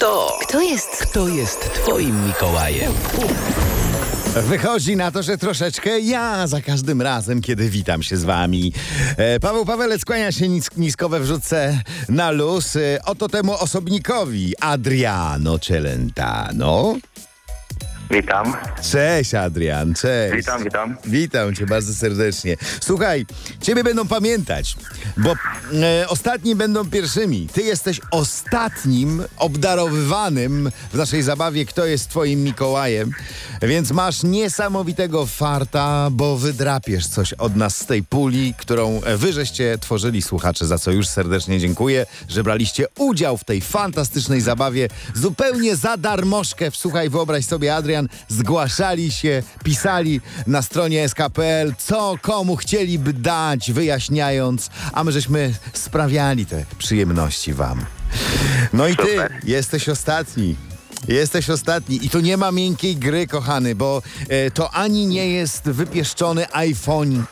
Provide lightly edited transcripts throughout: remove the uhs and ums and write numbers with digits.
Kto jest twoim Mikołajem? Wychodzi na to, że troszeczkę ja za każdym razem, kiedy witam się z wami. Paweł Pawelec kłania się nisko we wrzutce na luz. Oto temu osobnikowi Adriano Celentano. Witam. Cześć Adrian, cześć. Witam. Witam cię bardzo serdecznie. Słuchaj, ciebie będą pamiętać, bo ostatni będą pierwszymi. Ty jesteś ostatnim obdarowywanym w naszej zabawie Kto jest twoim Mikołajem, więc masz niesamowitego farta, bo wydrapiesz coś od nas z tej puli, którą wy żeście tworzyli, słuchacze, za co już serdecznie dziękuję, że braliście udział w tej fantastycznej zabawie zupełnie za darmożkę. Słuchaj, wyobraź sobie, Adrian, zgłaszali się, pisali na stronie sk.pl, co komu chcieliby dać, wyjaśniając, a my żeśmy sprawiali te przyjemności wam. No i ty jesteś ostatni. Jesteś ostatni i tu nie ma miękkiej gry, kochany, bo to ani nie jest wypieszczony iPhone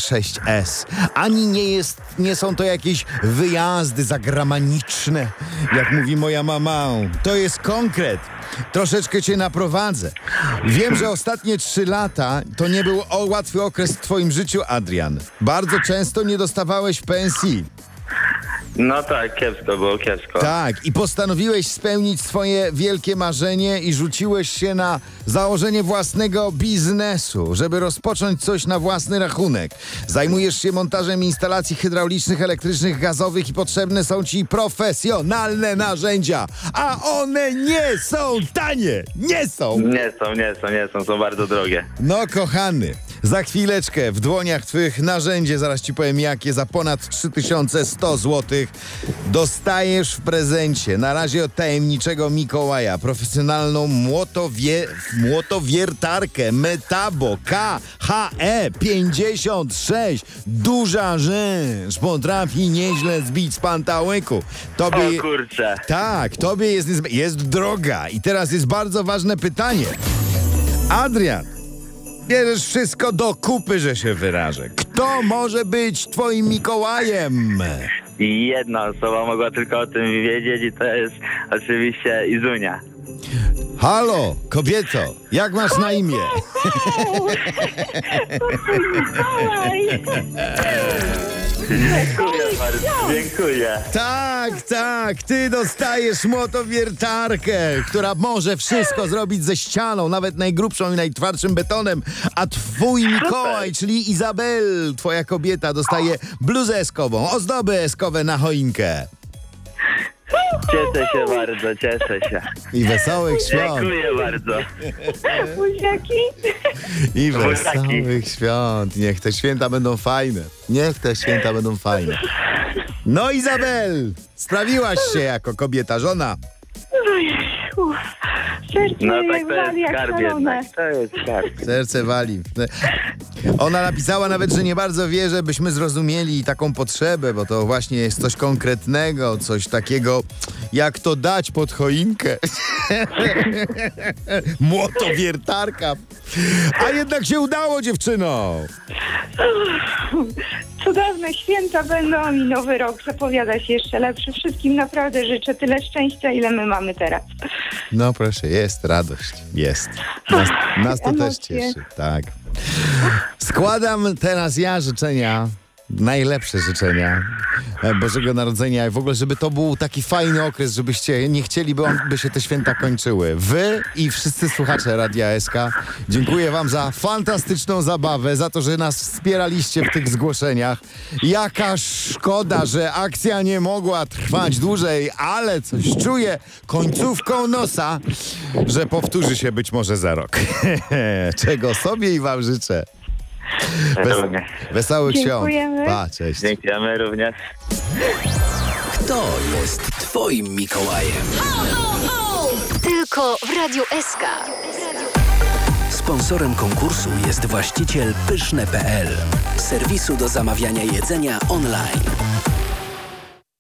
6s, ani nie są to jakieś wyjazdy zagraniczne, jak mówi moja mama. To jest konkret. Troszeczkę cię naprowadzę. Wiem, że ostatnie 3 lata to nie był łatwy okres w twoim życiu, Adrian. Bardzo często nie dostawałeś pensji. No tak, kiepsko. Tak, i postanowiłeś spełnić swoje wielkie marzenie i rzuciłeś się na założenie własnego biznesu, żeby rozpocząć coś na własny rachunek. Zajmujesz się montażem instalacji hydraulicznych, elektrycznych, gazowych i potrzebne są ci profesjonalne narzędzia, a one nie są tanie! Nie są, są bardzo drogie. No kochany, za chwileczkę w dłoniach twych narzędzie, zaraz ci powiem jakie, za ponad 3100 zł dostajesz w prezencie, na razie od tajemniczego Mikołaja, profesjonalną młotowiertarkę Metabo KHE 56. Duża rzecz, potrafi nieźle zbić z pantałyku. O kurczę. Tak, tobie jest droga. I teraz jest bardzo ważne pytanie. Adrian, bierzesz wszystko do kupy, że się wyrażę. Kto może być twoim Mikołajem? I jedna osoba mogła tylko o tym wiedzieć i to jest oczywiście Izunia. Halo, kobieto, jak masz na imię? Dziękuję bardzo, dziękuję. Tak, ty dostajesz młotowiertarkę, która może wszystko zrobić ze ścianą, nawet najgrubszą i najtwardszym betonem, a twój Mikołaj, czyli Izabel, twoja kobieta, dostaje bluzę eskową, ozdoby eskowe na choinkę. Cieszę się bardzo, I wesołych świąt. Dziękuję bardzo. Buziaki. I wesołych świąt. Niech te święta będą fajne. No Izabel, sprawiłaś się jako kobieta, żona. Serce No tak, jak to wali, jest jak skarb szalone. jednak, to jest skarb. Serce wali. Ona napisała nawet, że nie bardzo wie, żebyśmy zrozumieli taką potrzebę, bo to właśnie jest coś konkretnego, coś takiego, jak to dać pod choinkę. Młotowiertarka. A jednak się udało, dziewczyno. Cudowne święta będą i nowy rok zapowiada się jeszcze lepszy. Wszystkim naprawdę życzę tyle szczęścia, ile my mamy teraz. No proszę, jest radość, jest. Nas to też Emocje. cieszy, tak. Składam teraz ja życzenia, najlepsze życzenia Bożego Narodzenia i w ogóle, żeby to był taki fajny okres, żebyście nie chcieli, by się te święta kończyły. Wy i wszyscy słuchacze Radia SK, dziękuję wam za fantastyczną zabawę, za to, że nas wspieraliście w tych zgłoszeniach. Jaka szkoda, że akcja nie mogła trwać dłużej, ale coś czuję końcówką nosa, że powtórzy się być może za rok. Czego sobie i wam życzę. Wesołych Dziękujemy. świąt. Pa, cześć. Dziękujemy również. Kto jest twoim Mikołajem? Tylko w Radiu SK. Sponsorem konkursu jest właściciel Pyszne.pl, serwisu do zamawiania jedzenia online.